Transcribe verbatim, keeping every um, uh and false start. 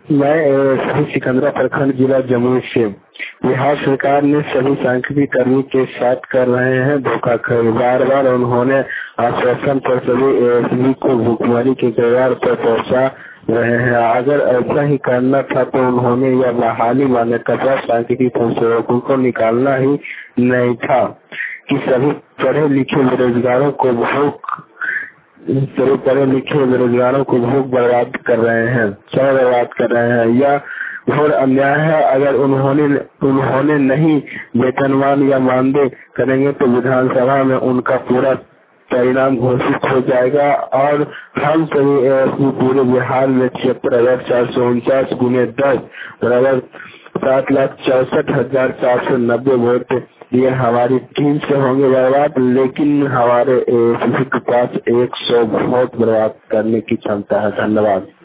मैं सभी सिकंदरा प्रखंड जिला जमुई से। बिहार सरकार ने सभी सांख्यिकी कर्मी के साथ कर रहे हैं धोखाधड़ी। बार बार उन्होंने आश्वासन पर सभी एएसपी को भुखमरी के कगार पर पहुंचा रहे हैं। अगर ऐसा ही करना था तो उन्होंने यह बहाली मान्यता पर सांख्यिकी संशोधकों को निकालना ही नहीं था कि सभी पढ़े लिखे बेरोजगारों को भूख सभी पढ़े लिखे बेरोजगारों को भूख बर्बाद कर रहे हैं समय बर्बाद कर रहे हैं। यह घोर अन्याय है। अगर उन्होंने उन्होंने नहीं वेतनमान या मानदेय करेंगे तो विधानसभा में उनका पूरा परिणाम घोषित हो जाएगा और हम सभी एएसपी पूरे बिहार में छिहत्तर हजार चार सौ उनचास गुने दस बराबर सात लाख चौसठ हजार चार सौ नब्बे वोट ये हमारी टीम से होंगे बर्बाद, लेकिन हमारे एएसपी के पास एक सौ वोट बर्बाद करने की क्षमता है। धन्यवाद।